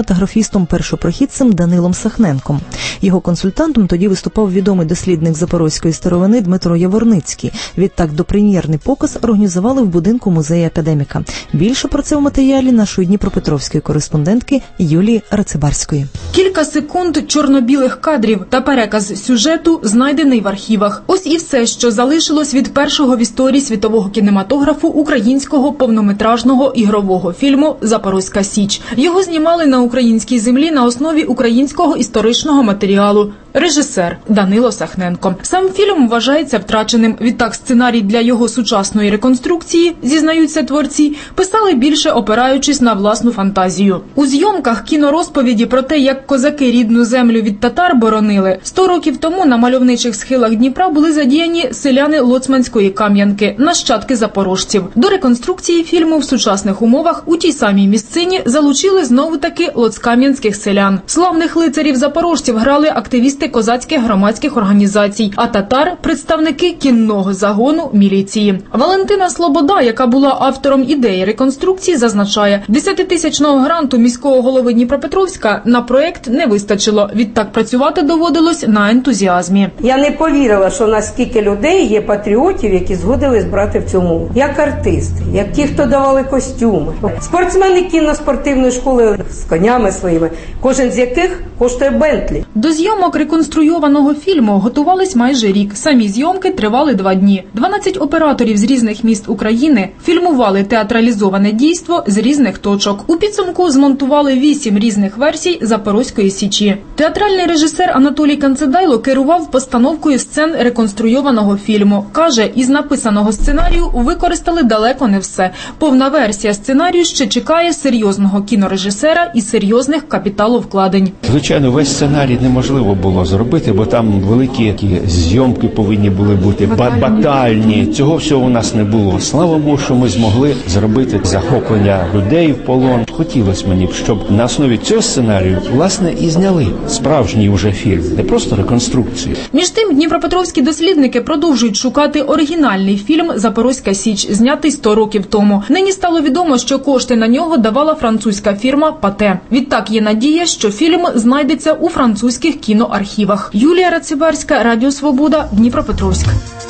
кінематографістом-першопрохідцем Данилом Сахненком. Його консультантом тоді виступав відомий дослідник запорозької старовини Дмитро Яворницький. Відтак допрем'єрний показ організували в будинку музею академіка. Більше про це в матеріалі нашої дніпропетровської кореспондентки Юлії Рацибарської. Кілька секунд чорно-білих кадрів та переказ сюжету знайдений в архівах. Ось і все, що залишилось від першого в історії світового кінематографу українського повнометражного ігрового фільму «Запорізька Січ». Його знімали на українській землі на основі українського історичного матеріалу. Режисер Данило Сахненко. Сам фільм вважається втраченим. Відтак сценарій для його сучасної реконструкції, зізнаються творці, писали більше опираючись на власну фантазію. У зйомках кінорозповіді про те, як козаки рідну землю від татар боронили, сто років тому на мальовничих схилах Дніпра були задіяні селяни Лоцманської Кам'янки, нащадки запорожців. До реконструкції фільму в сучасних умовах у тій самій місцині залучили знову-таки лоцкам'янських селян. Славних лицарів-запорожців грали активісти козацьких громадських організацій, а татар – представники кінного загону міліції. Валентина Слобода, яка була автором ідеї реконструкції, зазначає, десятитисячного гранту міського голови Дніпропетровська на проєкт не вистачило. Відтак працювати доводилось на ентузіазмі. Я не повірила, що наскільки людей є патріотів, які згодились брати в цьому. Як артисти, як ті, хто давали костюми. Спортсмени кінно-спортивної школи з конями своїми, кожен з яких коштує Бентлі. До зйомок реконструйованого фільму готувались майже рік. Самі зйомки тривали два дні. дванадцять операторів з різних міст України фільмували театралізоване дійство з різних точок. У підсумку змонтували вісім різних версій Запорізької Січі. Театральний режисер Анатолій Канцедайло керував постановкою сцен реконструйованого фільму. Каже, із написаного сценарію використали далеко не все. Повна версія сценарію ще чекає серйозного кінорежисера і серйозних капіталовкладень. Звичайно, весь сценарій неможливо було зробити, бо там великі зйомки повинні були бути, батальні. Цього всього у нас не було. Слава Богу, що ми змогли зробити захоплення людей в полон. Хотілося мені, щоб на основі цього сценарію, власне, і зняли справжній уже фільм, не просто реконструкцію. Між тим, дніпропетровські дослідники продовжують шукати оригінальний фільм «Запорізька Січ», знятий сто років тому. Нині стало відомо, що кошти на нього давала французька фірма «Пате». Відтак є надія, що фільм знайдеться у французьких кіноархівах. Юлія Рацибарська, Радіо Свобода, Дніпропетровськ.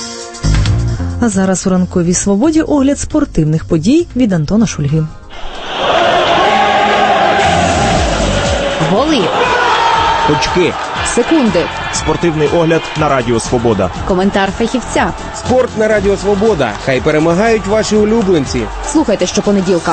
А зараз у ранковій свободі огляд спортивних подій від Антона Шульги. Голи. Очки. Секунди. Спортивний огляд на Радіо Свобода. Коментар фахівця. Спорт на Радіо Свобода. Хай перемагають ваші улюбленці. Слухайте щопонеділка.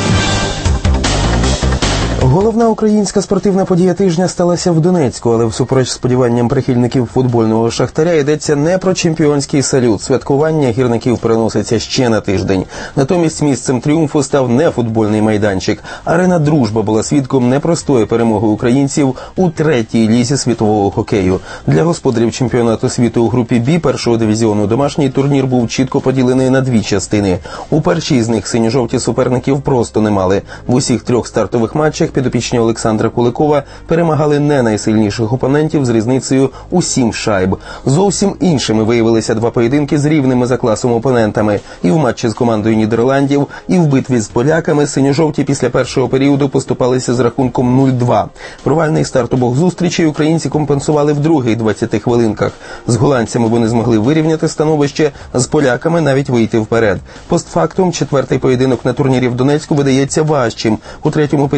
Головна українська спортивна подія тижня сталася в Донецьку, але всупереч сподіванням прихильників футбольного «Шахтаря» йдеться не про чемпіонський салют. Святкування гірників переноситься ще на тиждень. Натомість місцем тріумфу став не футбольний майданчик. Арена «Дружба» була свідком непростої перемоги українців у третій лізі світового хокею. Для господарів чемпіонату світу у групі «Бі» першого дивізіону домашній турнір був чітко поділений на дві частини. У першій з них синьо-жовті суперників просто не мали. В усіх трьох стартових матчах підопічні Олександра Куликова перемагали не найсильніших опонентів з різницею у сім шайб. Зовсім іншими виявилися два поєдинки з рівними за класом опонентами. І в матчі з командою Нідерландів, і в битві з поляками синьо-жовті після першого періоду поступалися з рахунком нуль-два. Провальний старт обох зустрічей українці компенсували в других двадцяти хвилинках. З голландцями вони змогли вирівняти становище, з поляками навіть вийти вперед. Постфактум четвертий поєдинок на турнірі в Донецьку видається важчим. У третьому періоді господарі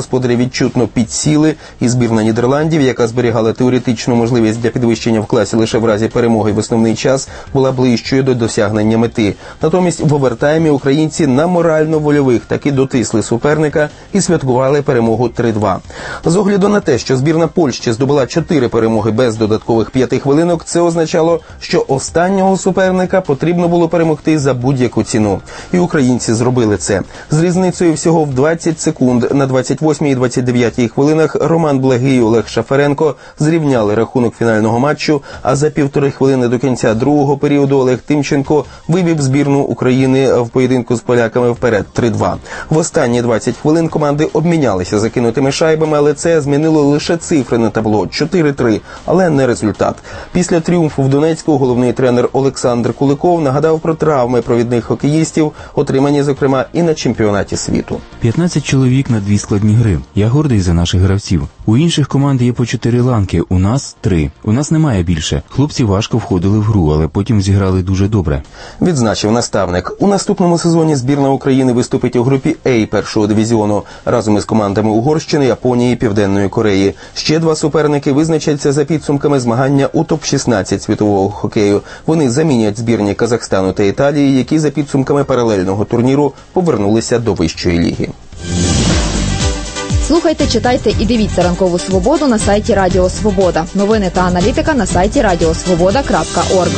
господарі відчутно підсіли, і збірна Нідерландів, яка зберігала теоретичну можливість для підвищення в класі лише в разі перемоги в основний час, була ближчою до досягнення мети. Натомість в овертаймі українці на морально-вольових таки дотисли суперника і святкували перемогу три-два. З огляду на те, що збірна Польщі здобула чотири перемоги без додаткових п'яти хвилинок, це означало, що останнього суперника потрібно було перемогти за будь-яку ціну. І українці зробили це. З різницею всього в двадцять секунд на двадцять восьмій і двадцять дев'ятій хвилинах Роман Благий і Олег Шафаренко зрівняли рахунок фінального матчу, а за півтори хвилини до кінця другого періоду Олег Тимченко вивів збірну України в поєдинку з поляками вперед три-два. В останні двадцять хвилин команди обмінялися закинутими шайбами, але це змінило лише цифри на табло – чотири-три, але не результат. Після тріумфу в Донецьку головний тренер Олександр Куликов нагадав про травми провідних хокеїстів, отримані, зокрема, і на чемпіонаті світу. п'ятнадцять чоловік на дві складні гри. Я гордий за наших гравців. У інших команд є по чотири ланки, у нас три. У нас немає більше. Хлопці важко входили в гру, але потім зіграли дуже добре. Відзначив наставник. У наступному сезоні збірна України виступить у групі А першого дивізіону разом із командами Угорщини, Японії і Південної Кореї. Ще два суперники визначаться за підсумками змагання у топ шістнадцять світового хокею. Вони замінять збірні Казахстану та Італії, які за підсумками паралельного турніру повернулися до вищої ліги. Слухайте, читайте і дивіться «Ранкову свободу» на сайті Радіо Свобода. Новини та аналітика на сайті радіосвобода крапка орг.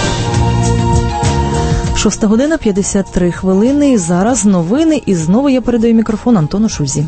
Шоста година, п'ятдесят три хвилини. І зараз новини. І знову я передаю мікрофон Антону Шузі.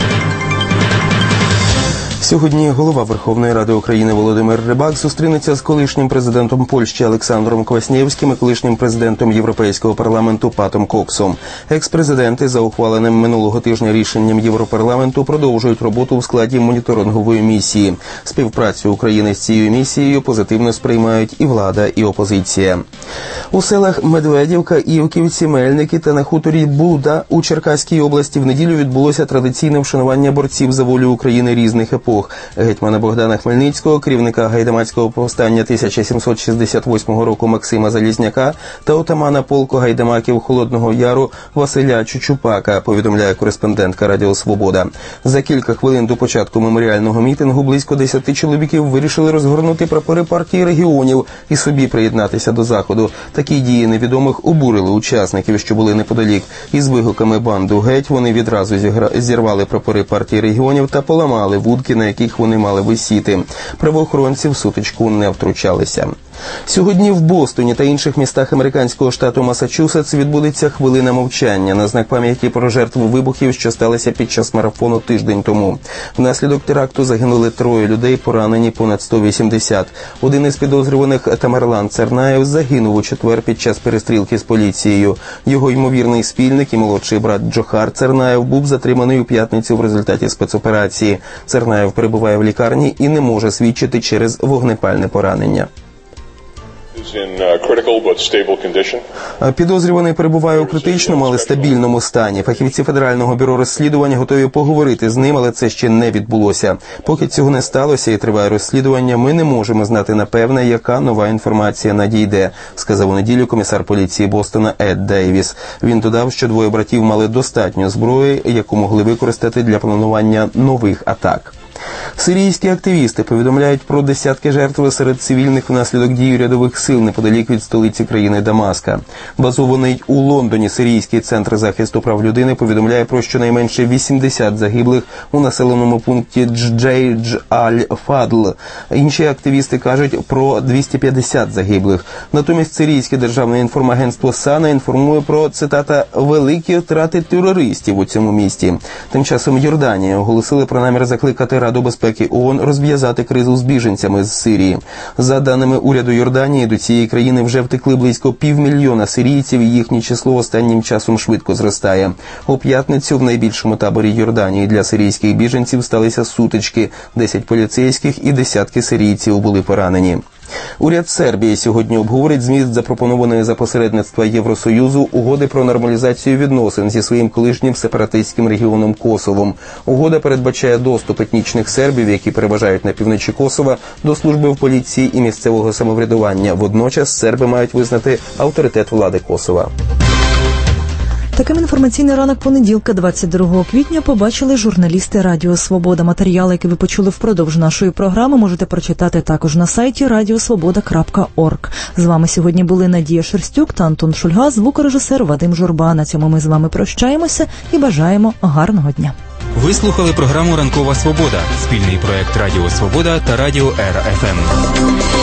Сьогодні голова Верховної Ради України Володимир Рибак зустрінеться з колишнім президентом Польщі Олександром Кваснєвським і колишнім президентом Європейського парламенту Патом Коксом. Екс-президенти за ухваленим минулого тижня рішенням Європарламенту продовжують роботу в складі моніторингової місії. Співпрацю України з цією місією позитивно сприймають і влада, і опозиція. У селах Медведівка, Івківці, Мельники та на хуторі Буда у Черкаській області в неділю відбулося традиційне вшанування борців за волю України різних епох. Гетьмана Богдана Хмельницького, керівника гайдамацького повстання тисяча сімсот шістдесят восьмого року Максима Залізняка та отамана полку гайдамаків Холодного Яру Василя Чучупака, повідомляє кореспондентка Радіо Свобода. За кілька хвилин до початку меморіального мітингу близько десяти чоловіків вирішили розгорнути прапори партії регіонів і собі приєднатися до заходу. Такі дії невідомих обурили учасників, що були неподалік. Із вигуками «Банду геть» вони відразу зірвали прапори партії регіонів та поламали вудки, на яких вони мали висіти. Правоохоронці в сутичку не втручалися. Сьогодні в Бостоні та інших містах американського штату Масачусетс відбудеться хвилина мовчання на знак пам'яті про жертву вибухів, що сталися під час марафону тиждень тому. Внаслідок теракту загинули троє людей, поранені понад сто вісімдесят. Один із підозрюваних, Тамерлан Цернаєв, загинув у четвер під час перестрілки з поліцією. Його ймовірний спільник і молодший брат Джохар Цернаєв був затриманий у п'ятницю в результаті спецоперації. Цернаєв перебуває в лікарні і не може свідчити через вогнепальне поранення. Підозрюваний перебуває у критичному, але стабільному стані. Фахівці Федерального бюро розслідувань готові поговорити з ним, але це ще не відбулося. Поки цього не сталося і триває розслідування, ми не можемо знати напевне, яка нова інформація надійде, сказав у неділю комісар поліції Бостона Ед Дейвіс. Він додав, що двоє братів мали достатньо зброї, яку могли використати для планування нових атак. Сирійські активісти повідомляють про десятки жертв серед цивільних внаслідок дій рядових сил неподалік від столиці країни Дамаска. Базований у Лондоні Сирійський центр захисту прав людини повідомляє про щонайменше вісімдесят загиблих у населеному пункті Дждж-Аль-Фадл. Інші активісти кажуть про двісті п'ятдесят загиблих. Натомість Сирійське державне інформагентство САНА інформує про, цитата, «великі втрати терористів у цьому місті». Тим часом Йорданія оголосили про намір закликати Раду безпеки ООН розв'язати кризу з біженцями з Сирії. За даними уряду Йорданії, до цієї країни вже втекли близько півмільйона сирійців, і їхнє число останнім часом швидко зростає. У п'ятницю в найбільшому таборі Йорданії для сирійських біженців сталися сутички. Десять поліцейських і десятки сирійців були поранені. Уряд Сербії сьогодні обговорить зміст запропонованої за посередництва Євросоюзу угоди про нормалізацію відносин зі своїм колишнім сепаратистським регіоном Косовом. Угода передбачає доступ етнічних сербів, які переважають на півночі Косова, до служби в поліції і місцевого самоврядування. Водночас серби мають визнати авторитет влади Косова. Таким інформаційний ранок понеділка, двадцять другого квітня, побачили журналісти Радіо Свобода. Матеріали, які ви почули впродовж нашої програми, можете прочитати також на сайті радіосвобода крапка орг. З вами сьогодні були Надія Шерстюк та Антон Шульга, звукорежисер Вадим Журба. На цьому ми з вами прощаємося і бажаємо гарного дня. Ви слухали програму «Ранкова Свобода» – спільний проект Радіо Свобода та Радіо Р Ф М.